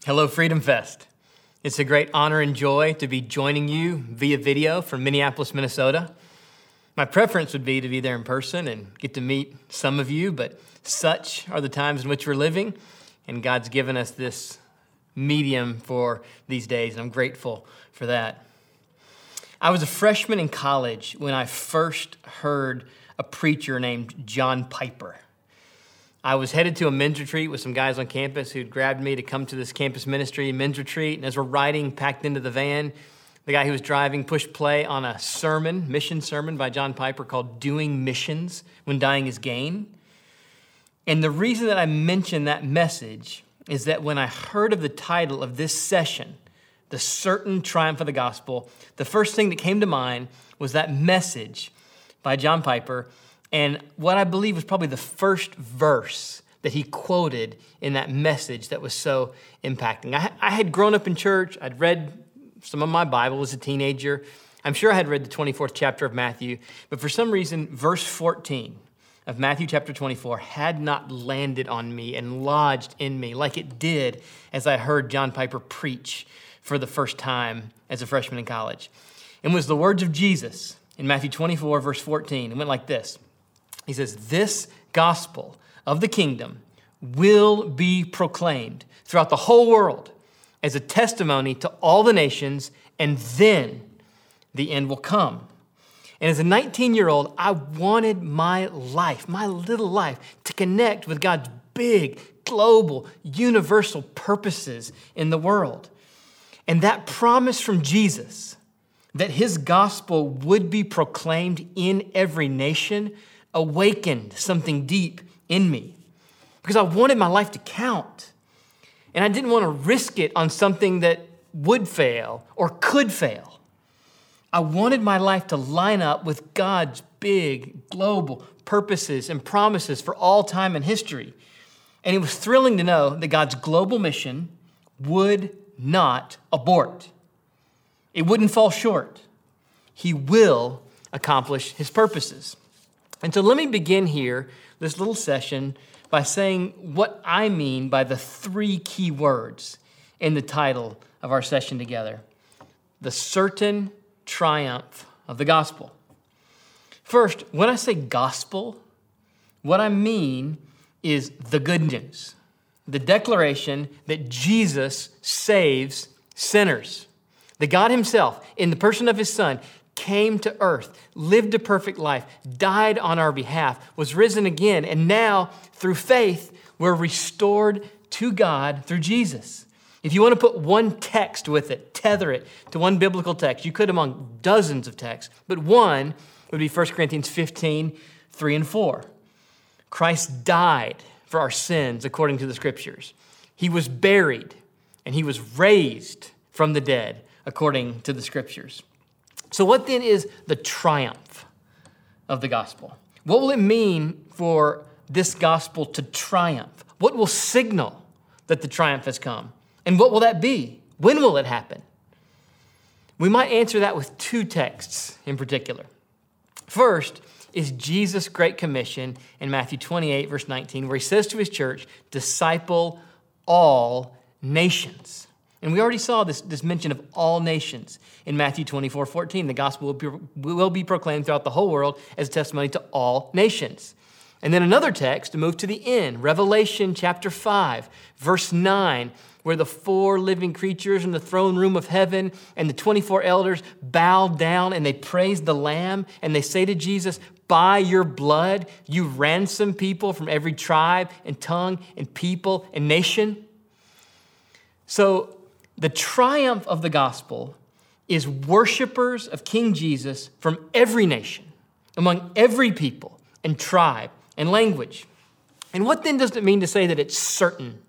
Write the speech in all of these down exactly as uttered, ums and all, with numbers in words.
Hello, Freedom Fest. It's a great honor and joy to be joining you via video from Minneapolis, Minnesota. My preference would be to be there in person and get to meet some of you, but such are the times in which we're living, and God's given us this medium for these days, and I'm grateful for that. I was a freshman in college when I first heard a preacher named John Piper. I was headed to a men's retreat with some guys on campus who'd grabbed me to come to this campus ministry men's retreat. And as we're riding packed into the van, the guy who was driving pushed play on a sermon, mission sermon by John Piper called Doing Missions When Dying is Gain. And the reason that I mention that message is that when I heard of the title of this session, The Certain Triumph of the Gospel, the first thing that came to mind was that message by John Piper, and what I believe was probably the first verse that he quoted in that message that was so impacting. I, I had grown up in church. I'd read some of my Bible as a teenager. I'm sure I had read the twenty-fourth chapter of Matthew, but for some reason, verse fourteen of Matthew chapter twenty-four had not landed on me and lodged in me like it did as I heard John Piper preach for the first time as a freshman in college. It was the words of Jesus in Matthew twenty-four, verse fourteen. It went like this. He says, "This gospel of the kingdom will be proclaimed throughout the whole world as a testimony to all the nations, and then the end will come." And as a nineteen-year-old, I wanted my life, my little life, to connect with God's big, global, universal purposes in the world. And that promise from Jesus that his gospel would be proclaimed in every nation awakened something deep in me because I wanted my life to count. And I didn't want to risk it on something that would fail or could fail. I wanted my life to line up with God's big global purposes and promises for all time and history. And it was thrilling to know that God's global mission would not abort. It wouldn't fall short. He will accomplish his purposes. And so let me begin here, this little session, by saying what I mean by the three key words in the title of our session together: the certain triumph of the gospel. First, when I say gospel, what I mean is the good news, the declaration that Jesus saves sinners. That God himself, in the person of his Son, came to earth, lived a perfect life, died on our behalf, was risen again, and now, through faith, we're restored to God through Jesus. If you want to put one text with it, tether it to one biblical text, you could among dozens of texts, but one would be First Corinthians fifteen, three and four. Christ died for our sins according to the Scriptures. He was buried, and he was raised from the dead according to the Scriptures. So what then is the triumph of the gospel? What will it mean for this gospel to triumph? What will signal that the triumph has come? And what will that be? When will it happen? We might answer that with two texts in particular. First is Jesus' Great Commission in Matthew twenty-eight, verse nineteen, where he says to his church, "Disciple all nations." And we already saw this, this mention of all nations in Matthew twenty-four, fourteen. The gospel will be, will be proclaimed throughout the whole world as a testimony to all nations. And then another text to move to the end, Revelation chapter five, verse nine, where the four living creatures in the throne room of heaven and the twenty-four elders bow down and they praise the Lamb and they say to Jesus, "By your blood, you ransom people from every tribe and tongue and people and nation." So the triumph of the gospel is worshipers of King Jesus from every nation, among every people and tribe and language. And what then does it mean to say that it's certain?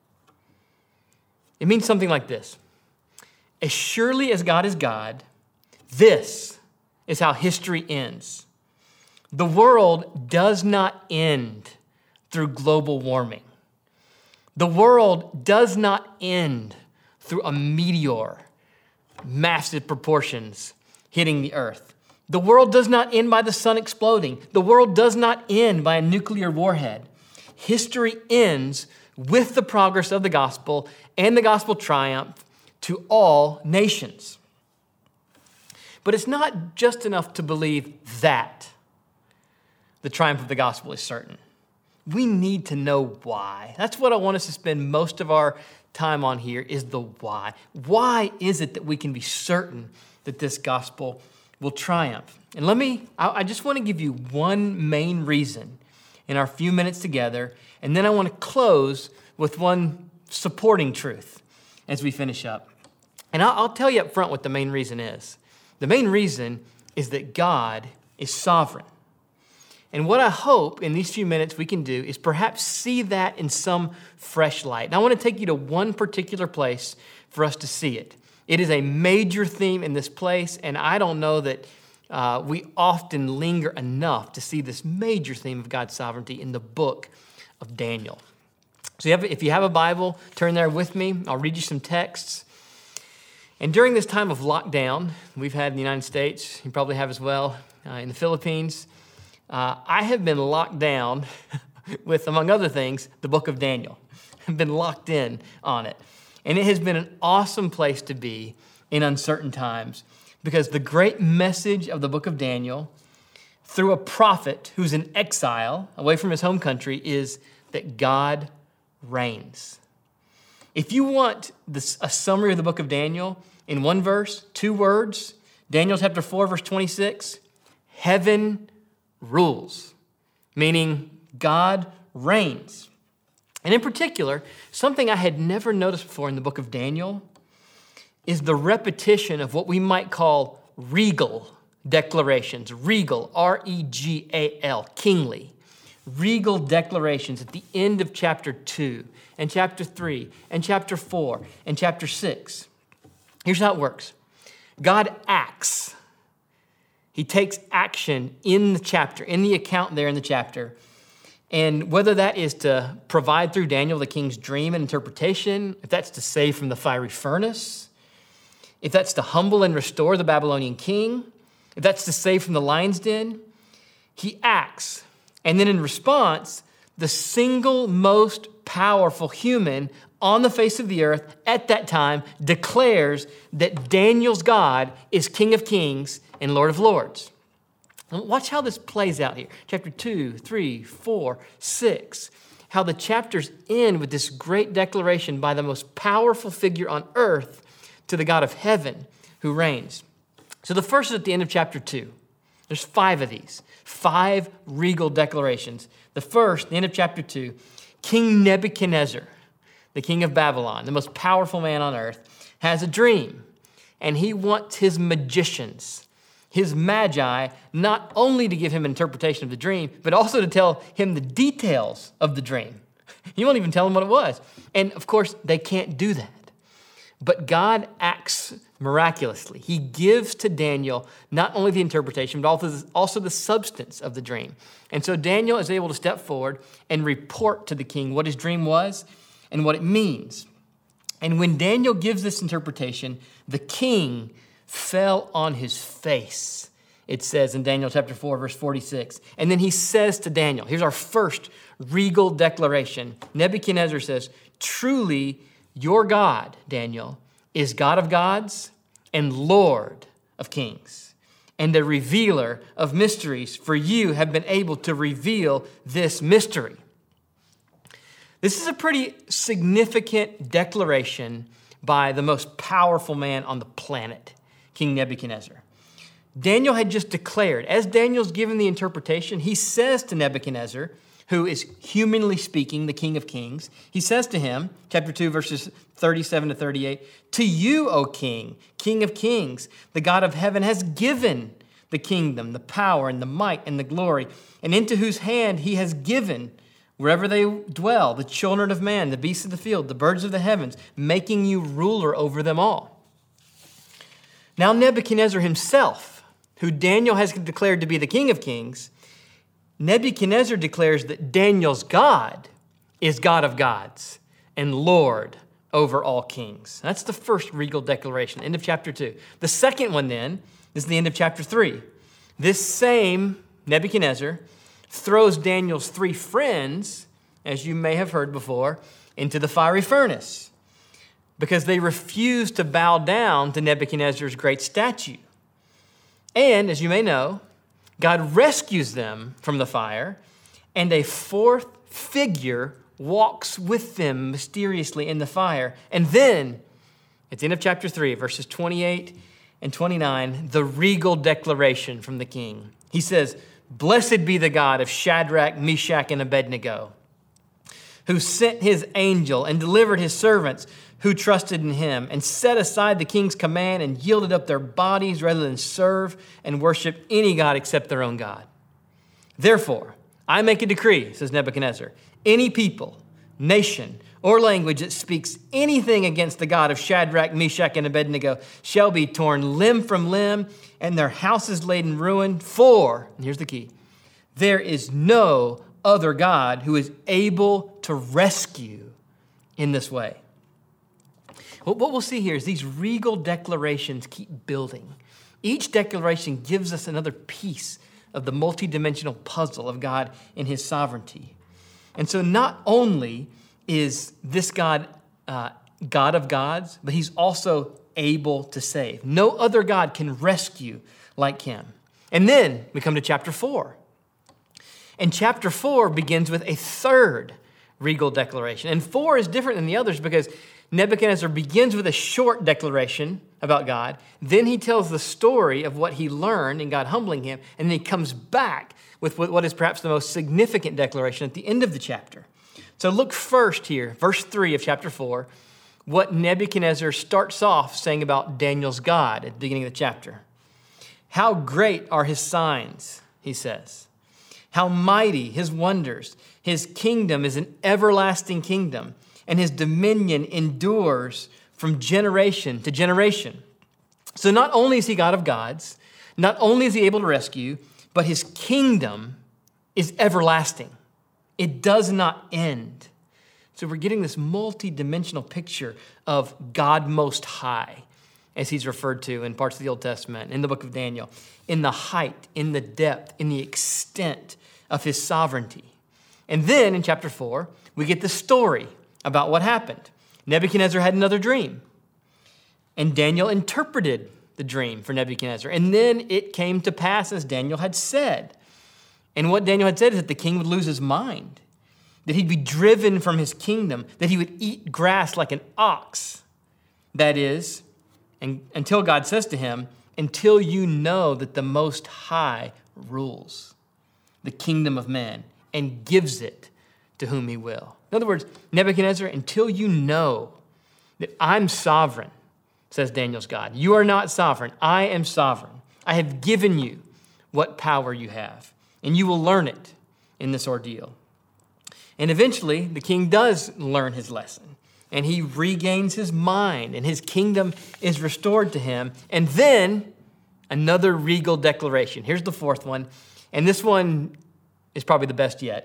It means something like this: as surely as God is God, this is how history ends. The world does not end through global warming. The world does not end through a meteor, massive proportions, hitting the earth. The world does not end by the sun exploding. The world does not end by a nuclear warhead. History ends with the progress of the gospel and the gospel triumph to all nations. But it's not just enough to believe that the triumph of the gospel is certain. We need to know why. That's what I want us to spend most of our time on here, is the why. Why is it that we can be certain that this gospel will triumph? And let me, I just want to give you one main reason in our few minutes together, and then I want to close with one supporting truth as we finish up. And I'll tell you up front what the main reason is. The main reason is that God is sovereign. And what I hope in these few minutes we can do is perhaps see that in some fresh light. And I want to take you to one particular place for us to see it. It is a major theme in this place, and I don't know that uh, we often linger enough to see this major theme of God's sovereignty in the book of Daniel. So you have, if you have a Bible, turn there with me. I'll read you some texts. And during this time of lockdown we've had in the United States, you probably have as well, uh, in the Philippines, Uh, I have been locked down with, among other things, the book of Daniel. I've been locked in on it. And it has been an awesome place to be in uncertain times, because the great message of the book of Daniel, through a prophet who's in exile away from his home country, is that God reigns. If you want this, a summary of the book of Daniel in one verse, two words, Daniel chapter four, verse twenty-six, heaven rules, meaning God reigns. And in particular, something I had never noticed before in the book of Daniel is the repetition of what we might call regal declarations. Regal, R E G A L, kingly. Regal declarations at the end of chapter two and chapter three and chapter four and chapter six. Here's how it works. God acts. He takes action in the chapter, in the account there in the chapter. And whether that is to provide through Daniel the king's dream and interpretation, if that's to save from the fiery furnace, if that's to humble and restore the Babylonian king, if that's to save from the lion's den, he acts. And then in response, the single most powerful human on the face of the earth at that time declares that Daniel's God is King of Kings and Lord of Lords. And watch how this plays out here. Chapter two, three, four, six. How the chapters end with this great declaration by the most powerful figure on earth to the God of heaven who reigns. So the first is at the end of chapter two. There's five of these. Five regal declarations. The first, the end of chapter two, King Nebuchadnezzar, the king of Babylon, the most powerful man on earth, has a dream. And he wants his magicians, his magi, not only to give him an interpretation of the dream, but also to tell him the details of the dream. He won't even tell him what it was. And of course, they can't do that. But God acts miraculously. He gives to Daniel not only the interpretation, but also the substance of the dream. And so Daniel is able to step forward and report to the king what his dream was and what it means. And when Daniel gives this interpretation, the king fell on his face, it says in Daniel chapter four, verse forty-six. And then he says to Daniel, here's our first regal declaration. Nebuchadnezzar says, truly your God, Daniel, is God of gods and Lord of kings and the revealer of mysteries, for you have been able to reveal this mystery. This is a pretty significant declaration by the most powerful man on the planet, King Nebuchadnezzar. Daniel had just declared, as Daniel's given the interpretation, he says to Nebuchadnezzar, who is humanly speaking the King of Kings, he says to him, chapter two, verses thirty-seven to thirty-eight, to you, O King, King of Kings, the God of heaven has given the kingdom, the power, and the might, and the glory, and into whose hand he has given wherever they dwell, the children of man, the beasts of the field, the birds of the heavens, making you ruler over them all. Now Nebuchadnezzar himself, who Daniel has declared to be the King of Kings, Nebuchadnezzar declares that Daniel's God is God of gods and Lord over all kings. That's the first regal declaration, end of chapter two. The second one then is the end of chapter three. This same Nebuchadnezzar throws Daniel's three friends, as you may have heard before, into the fiery furnace because they refused to bow down to Nebuchadnezzar's great statue. And as you may know, God rescues them from the fire, and a fourth figure walks with them mysteriously in the fire. And then, at the end of chapter three, verses twenty-eight and twenty-nine, the regal declaration from the king. He says, "Blessed be the God of Shadrach, Meshach, and Abednego, who sent his angel and delivered his servants who trusted in him and set aside the king's command and yielded up their bodies rather than serve and worship any god except their own God. Therefore, I make a decree," says Nebuchadnezzar, "any people, nation, or language that speaks anything against the God of Shadrach, Meshach, and Abednego shall be torn limb from limb and their houses laid in ruin. For," and here's the key, "there is no other God who is able to rescue in this way." What we'll see here is these regal declarations keep building. Each declaration gives us another piece of the multidimensional puzzle of God and his sovereignty. And so not only is this God uh, God of gods, but he's also able to save. No other God can rescue like him. And then we come to chapter four. And chapter four begins with a third regal declaration. And four is different than the others because Nebuchadnezzar begins with a short declaration about God. Then he tells the story of what he learned in God humbling him. And then he comes back with what is perhaps the most significant declaration at the end of the chapter. So look first here, verse three of chapter four, what Nebuchadnezzar starts off saying about Daniel's God at the beginning of the chapter. "How great are his signs," he says. "How mighty his wonders. His kingdom is an everlasting kingdom, and his dominion endures from generation to generation." So not only is he God of gods, not only is he able to rescue, but his kingdom is everlasting. It does not end. So we're getting this multi-dimensional picture of God Most High, as he's referred to in parts of the Old Testament, in the book of Daniel, in the height, in the depth, in the extent of his sovereignty. And then in chapter four, we get the story about what happened. Nebuchadnezzar had another dream, and Daniel interpreted the dream for Nebuchadnezzar. And then it came to pass as Daniel had said. And what Daniel had said is that the king would lose his mind, that he'd be driven from his kingdom, that he would eat grass like an ox. That is, and until God says to him, "Until you know that the Most High rules the kingdom of man and gives it to whom he will." In other words, Nebuchadnezzar, until you know that I'm sovereign, says Daniel's God. You are not sovereign. I am sovereign. I have given you what power you have, and you will learn it in this ordeal. And eventually, the king does learn his lesson, and he regains his mind, and his kingdom is restored to him. And then another regal declaration. Here's the fourth one, and this one is probably the best yet.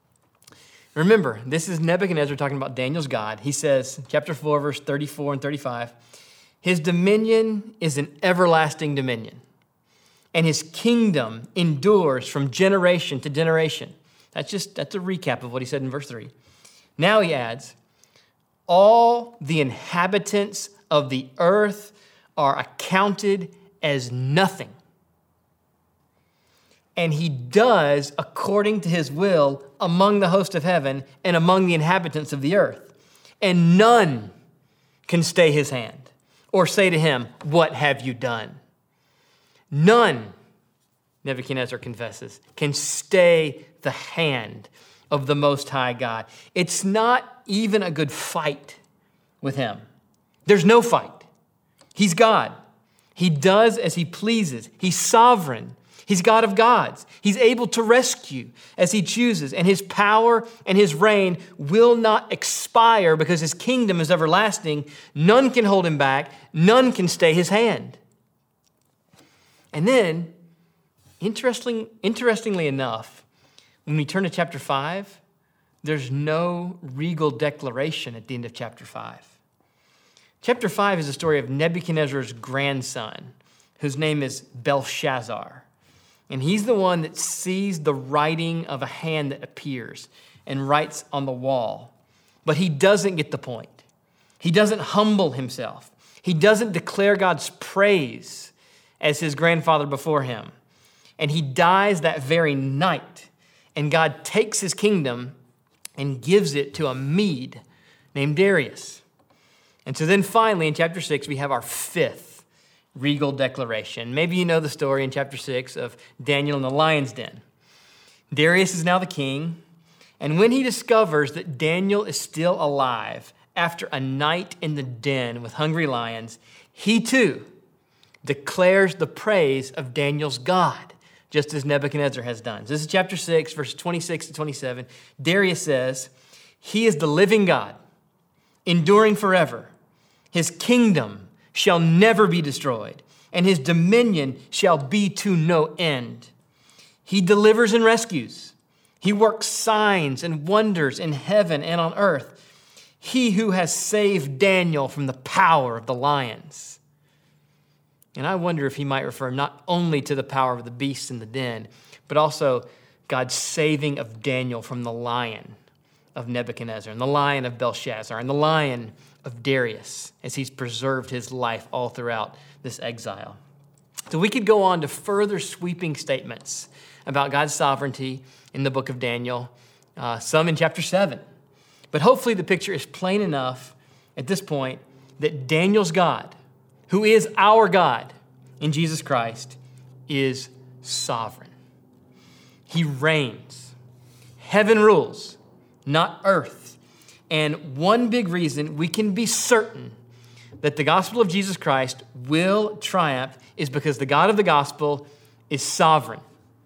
Remember, this is Nebuchadnezzar talking about Daniel's God. He says, chapter four, verse thirty-four and thirty-five, "His dominion is an everlasting dominion, and his kingdom endures from generation to generation." That's just, that's a recap of what he said in verse three. Now he adds, "All the inhabitants of the earth are accounted as nothing. And he does according to his will among the host of heaven and among the inhabitants of the earth. And none can stay his hand or say to him, 'What have you done?' None," Nebuchadnezzar confesses, "can stay the hand of the Most High God." It's not even a good fight with him. There's no fight. He's God. He does as he pleases. He's sovereign. He's God of gods. He's able to rescue as he chooses, and his power and his reign will not expire because his kingdom is everlasting. None can hold him back. None can stay his hand. And then, interesting, interestingly enough, when we turn to chapter five, there's no regal declaration at the end of chapter five. Chapter five is the story of Nebuchadnezzar's grandson, whose name is Belshazzar. And he's the one that sees the writing of a hand that appears and writes on the wall. but he doesn't get the point. He doesn't humble himself. He doesn't declare God's praise as his grandfather before him. And he dies that very night. And God takes his kingdom and gives it to a Mede named Darius. And so then finally in chapter six, we have our fifth regal declaration. Maybe you know the story in chapter six of Daniel in the lion's den. Darius is now the king. And when he discovers that Daniel is still alive after a night in the den with hungry lions, he too declares the praise of Daniel's God, just as Nebuchadnezzar has done. So this is chapter six, verses twenty-six to twenty-seven. Darius says, "He is the living God, enduring forever. His kingdom shall never be destroyed, and his dominion shall be to no end. He delivers and rescues. He works signs and wonders in heaven and on earth. He who has saved Daniel from the power of the lions." And I wonder if he might refer not only to the power of the beast in the den, but also God's saving of Daniel from the lion of Nebuchadnezzar and the lion of Belshazzar and the lion of Darius as he's preserved his life all throughout this exile. So we could go on to further sweeping statements about God's sovereignty in the book of Daniel, uh, some in chapter seven. But hopefully the picture is plain enough at this point that Daniel's God, who is our God in Jesus Christ, is sovereign. He reigns. Heaven rules, not earth. And one big reason we can be certain that the gospel of Jesus Christ will triumph is because the God of the gospel is sovereign.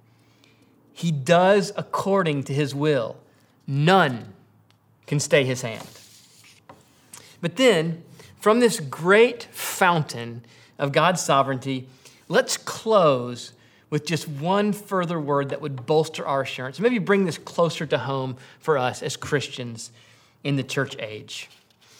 He does according to his will. None can stay his hand. But then, from this great fountain of God's sovereignty, let's close with just one further word that would bolster our assurance, maybe bring this closer to home for us as Christians in the church age.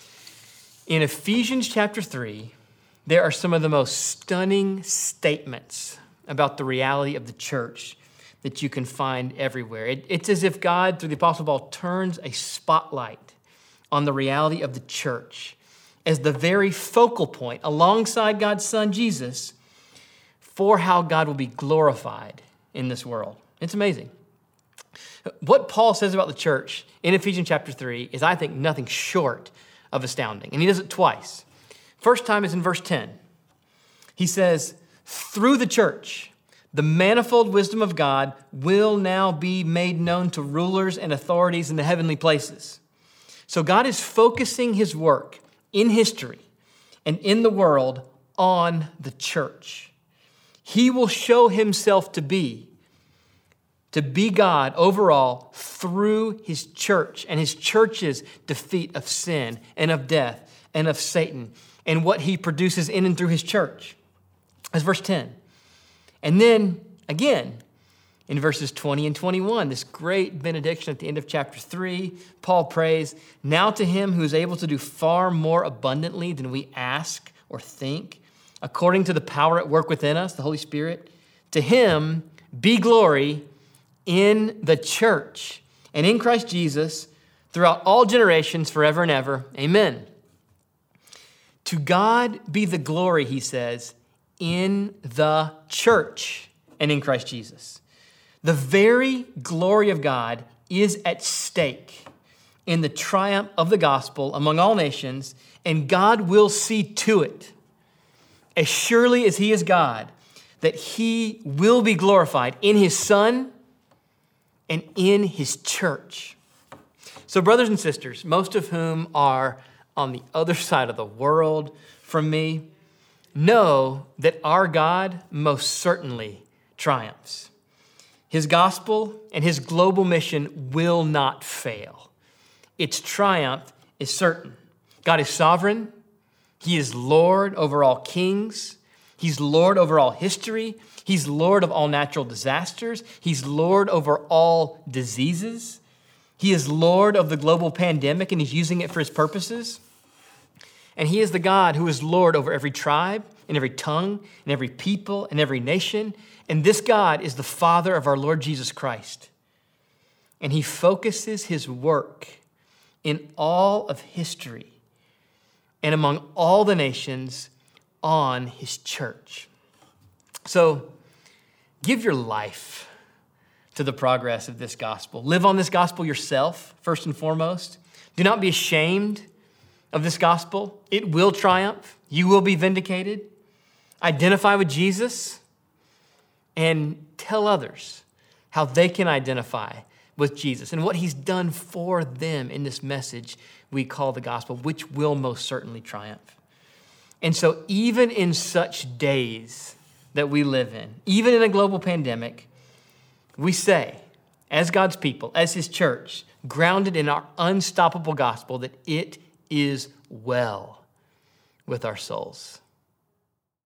In Ephesians chapter three, there are some of the most stunning statements about the reality of the church that you can find everywhere. It, it's as if God, through the Apostle Paul, turns a spotlight on the reality of the church as the very focal point, alongside God's Son, Jesus, for how God will be glorified in this world. It's amazing. What Paul says about the church in Ephesians chapter three is, I think, nothing short of astounding. And he does it twice. First time is in verse ten. He says, "Through the church, the manifold wisdom of God will now be made known to rulers and authorities in the heavenly places." So God is focusing his work in history and in the world on the church. He will show himself to be, to be God overall through his church and his church's defeat of sin and of death and of Satan and what he produces in and through his church. That's verse ten. And then again, in verses twenty and twenty-one, this great benediction at the end of chapter three, Paul prays, "Now to him who is able to do far more abundantly than we ask or think, according to the power at work within us, the Holy Spirit, to him be glory in the church and in Christ Jesus throughout all generations, forever and ever. Amen." To God be the glory, he says, in the church and in Christ Jesus. The very glory of God is at stake in the triumph of the gospel among all nations, and God will see to it, as surely as he is God, that he will be glorified in his Son and in his church. So brothers and sisters, most of whom are on the other side of the world from me, know that our God most certainly triumphs. His gospel and his global mission will not fail. Its triumph is certain. God is sovereign. He is Lord over all kings. He's Lord over all history. He's Lord of all natural disasters. He's Lord over all diseases. He is Lord of the global pandemic, and he's using it for his purposes. And he is the God who is Lord over every tribe and every tongue and every people and every nation. And this God is the Father of our Lord Jesus Christ. And he focuses his work in all of history and among all the nations on his church. So give your life to the progress of this gospel. Live on this gospel yourself, first and foremost. Do not be ashamed of this gospel. It will triumph. You will be vindicated. Identify with Jesus and tell others how they can identify with Jesus and what he's done for them in this message we call the gospel, which will most certainly triumph. And so even in such days that we live in, even in a global pandemic, we say, as God's people, as his church, grounded in our unstoppable gospel, that it is well with our souls.